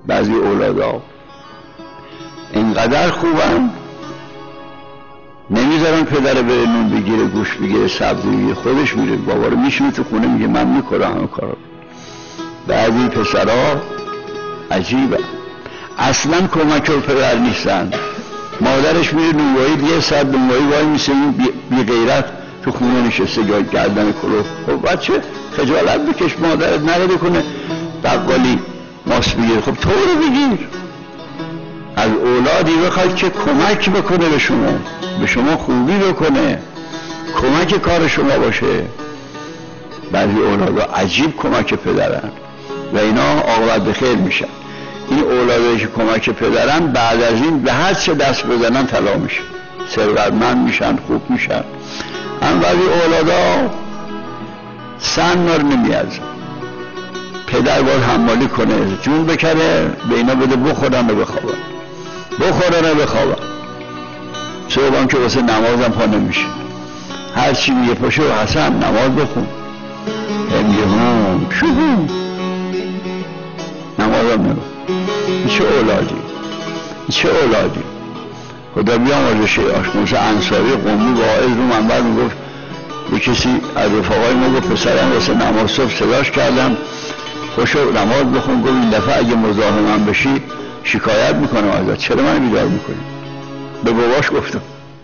بعضی اولادا اینقدر خوبن نمیذارن پدر بره نون بگیره، گوش بگیره، سبزی بگیره، خودش میره، بابا رو میشونه تو خونه میگه من میکنم همه کارا. بعضی پسرها عجیبه، اصلا کمک رو پدر نیستن. مادرش میره نونوایی، 1 ساعت نونوایی وای میسه، بی غیرت تو خونه نشسته یا گردن کلوف. خب بچه خجالت بکش، مادرت نره بکنه بقالی ماست بگیر، خب تو رو بگیر. از اولادی بخواد که کمک بکنه به شما خوبی بکنه، کمک کار شما باشه. بعضی اولادا عجیب کمک پدرن و اینا عاقبت به خیر میشن. این اولادایی که کمک پدرن بعد از این به هر چه دست بزنن طلا میشه، ثروتمند میشن، خوب میشن. اما بعضی اولادا سن نار نمیارزن، پدر باید حمالی کنه، جون بکنه به اینا بده بخورن و بخوابن، بخورن و بخوابن. صبحان که واسه نمازم پا نمیشه، هر چی میگه پاشه و حسن نماز بخون، میگه هم شو نمازم نبخون. چه اولادی خدا بیامرزه. شیعاش موسی انصاری قمی واعظ رو منبر میگفت، به کسی از رفقای ما گفت پسرم واسه نماز صبح صداش کردم خوشو نماز بخون، گفت این دفعه اگه مزاحم من بشی شکایت میکنم ازت، چرا من بیدار میکنی؟ به باباش گفتم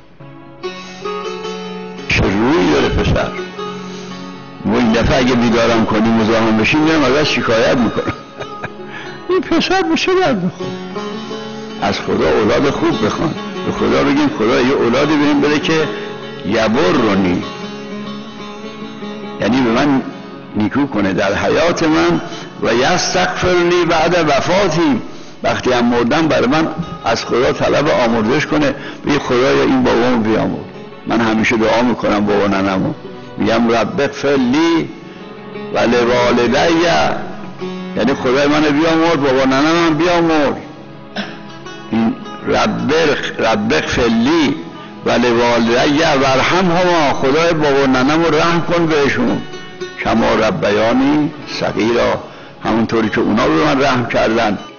چه روی داره پسر، و این دفعه اگه بیدارم کنی مزاحم بشی میرم ازت شکایت میکنم. این پسر به چه درد بخون؟ از خدا اولاد خوب بخوان، به خدا بگیم خدا یه اولادی بهم بده که یبرنی، یعنی به من نیکو کنه در حیات من و یستغفر لی بعد وفاتی، وقتی هم مردم برای من از خدا طلب آمرزش کنه، بگه خدایا این بابامو بیامرز. من همیشه دعا میکنم بابا ننمو، میگم رب اغفر لی و لوالدی، یعنی خدای منو بیامرز، بابا ننم بیامرز. این رب اغفر لی و لوالدی ورحمهما، خدای بابا ننمو رحم کن بهشون، کما ربیانی صغیرا، همونطوری که اونا به من رحم کردن.